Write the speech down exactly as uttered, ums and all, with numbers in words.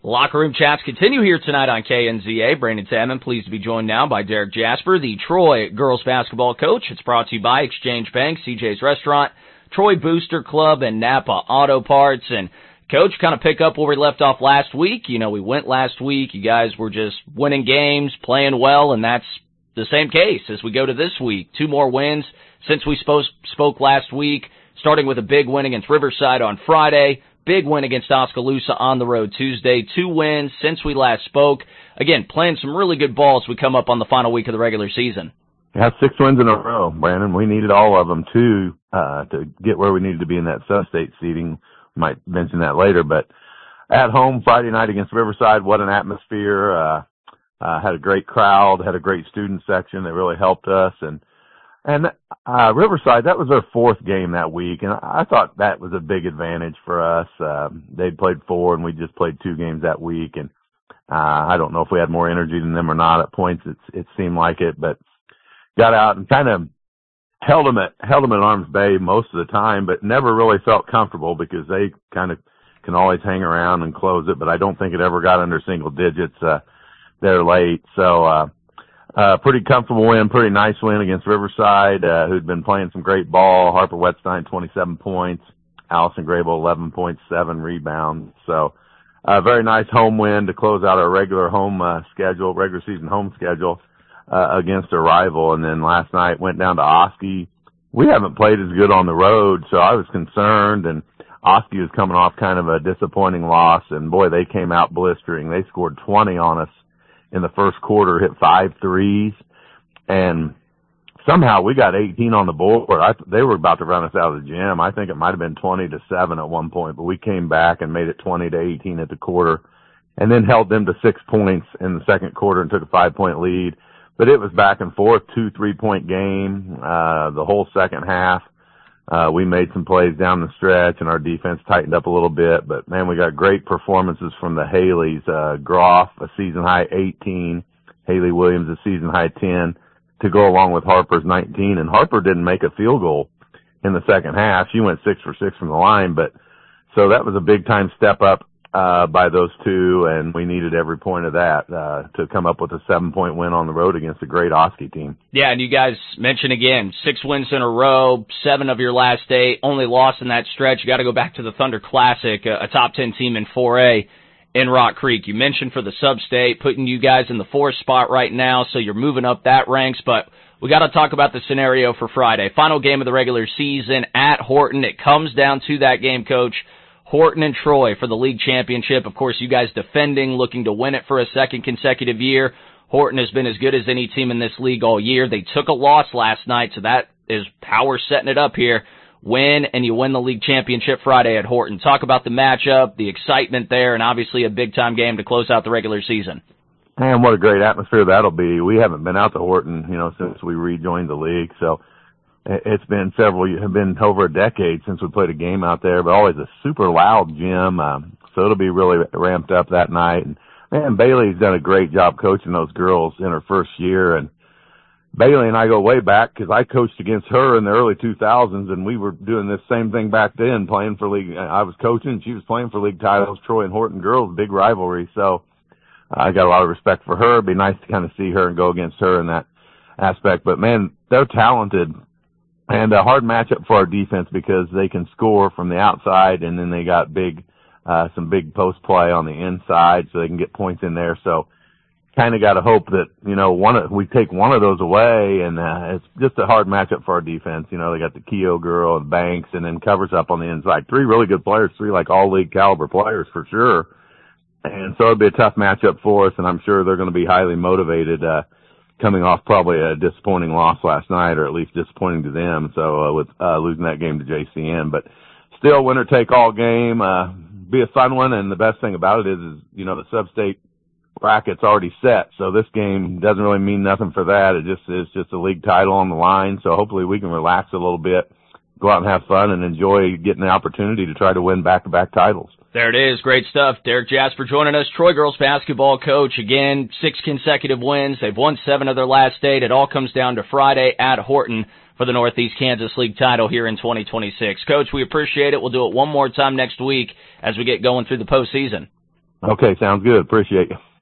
Locker Room Chats continue here tonight on K N Z A. Brandon Salmon, pleased to be joined now by Derek Jasper, the Troy girls basketball coach. It's brought to you by Exchange Bank, C J's Restaurant, Troy Booster Club, and Napa Auto Parts. And, Coach, kind of pick up where we left off last week. You know, we went last week. You guys were just winning games, playing well, and that's the same case as we go to this week. Two more wins since we spoke, spoke last week, starting with a big win against Riverside on Friday. Big win against Oskaloosa on the road Tuesday. Two wins since we last spoke. Again, playing some really good ball as we come up on the final week of the regular season. Yeah, six wins in a row, Brandon. We needed all of them, too, uh, to get where we needed to be in that sub-state seeding. Might mention that later. But at home, Friday night against Riverside, what an atmosphere. Uh, uh, had a great crowd, had a great student section that really helped us. And And, uh, Riverside, that was their fourth game that week, and I thought that was a big advantage for us. Um, they'd played four, and we just played two games that week, and, uh, I don't know if we had more energy than them or not at points. It, it seemed like it, but got out and kind of held them at, held them at arm's bay most of the time, but never really felt comfortable because they kind of can always hang around and close it, but I don't think it ever got under single digits, uh, there late. So, uh, Uh, pretty comfortable win, pretty nice win against Riverside, uh, who'd been playing some great ball. Harper Wetstein, twenty-seven points. Allison Grable, eleven point seven rebounds. So, a uh, very nice home win to close out our regular home, uh, schedule, regular season home schedule, uh, against a rival. And then last night went down to Oski. We haven't played as good on the road, so I was concerned, and Oski was coming off kind of a disappointing loss, and boy, they came out blistering. They scored twenty on us in the first quarter, hit five threes, and somehow we got eighteen on the board. I, they were about to run us out of the gym. I think it might have been twenty to seven at one point, but we came back and made it twenty to eighteen at the quarter, and then held them to six points in the second quarter and took a five-point lead. But it was back and forth, two three-point game, uh, the whole second half. Uh, we made some plays down the stretch, and our defense tightened up a little bit. But, man, we got great performances from the Haleys. Uh, Groff, a season-high eighteen. Haley Williams, a season-high ten, to go along with Harper's nineteen. And Harper didn't make a field goal in the second half. She went six for six from the line. But so that was a big-time step up uh, by those two, and we needed every point of that uh, to come up with a seven-point win on the road against a great Oski team. Yeah, and you guys mentioned again, six wins in a row, seven of your last eight, only loss in that stretch. You got to go back to the Thunder Classic, a, a top ten team in four A in Rock Creek. You mentioned for the sub-state, putting you guys in the fourth spot right now, so you're moving up that ranks, but we got to talk about the scenario for Friday. Final game of the regular season at Horton. It comes down to that game, Coach. Horton and Troy for the league championship. Of course, you guys defending, looking to win it for a second consecutive year. Horton has been as good as any team in this league all year. They took a loss last night, so that is how we're setting it up here. Win, and you win the league championship Friday at Horton. Talk about the matchup, the excitement there, and obviously a big-time game to close out the regular season. Man, what a great atmosphere that'll be. We haven't been out to Horton, you know, since we rejoined the league, so it's been several, have been over a decade since we played a game out there, but always a super loud gym. Um, so it'll be really ramped up that night. And man, Bailey's done a great job coaching those girls in her first year. And Bailey and I go way back because I coached against her in the early two thousands, and we were doing this same thing back then, playing for league. I was coaching, she was playing for league titles. Troy and Horton girls, big rivalry. So I got a lot of respect for her. It'd be nice to kind of see her and go against her in that aspect. But man, they're talented. And a hard matchup for our defense because they can score from the outside, and then they got big, uh, some big post play on the inside, so they can get points in there. So, kind of got to hope that you know one of, we take one of those away, and uh, it's just a hard matchup for our defense. You know, they got the Keogh girl and Banks, and then covers up on the inside. Three really good players, three like all league caliber players for sure. And so it'll be a tough matchup for us, and I'm sure they're going to be highly motivated. Uh, coming off probably a disappointing loss last night, or at least disappointing to them, so uh, with uh, losing that game to J C N. But still, winner-take-all game, uh, be a fun one, and the best thing about it is, is, you know, the sub-state bracket's already set, so this game doesn't really mean nothing for that. It just is just a league title on the line, so hopefully we can relax a little bit, go out and have fun, and enjoy getting the opportunity to try to win back-to-back titles. There it is. Great stuff. Derek Jasper joining us, Troy girls basketball coach. Again, six consecutive wins. They've won seven of their last eight. It all comes down to Friday at Horton for the Northeast Kansas League title here in twenty twenty-six. Coach, we appreciate it. We'll do it one more time next week as we get going through the postseason. Okay, sounds good. Appreciate you.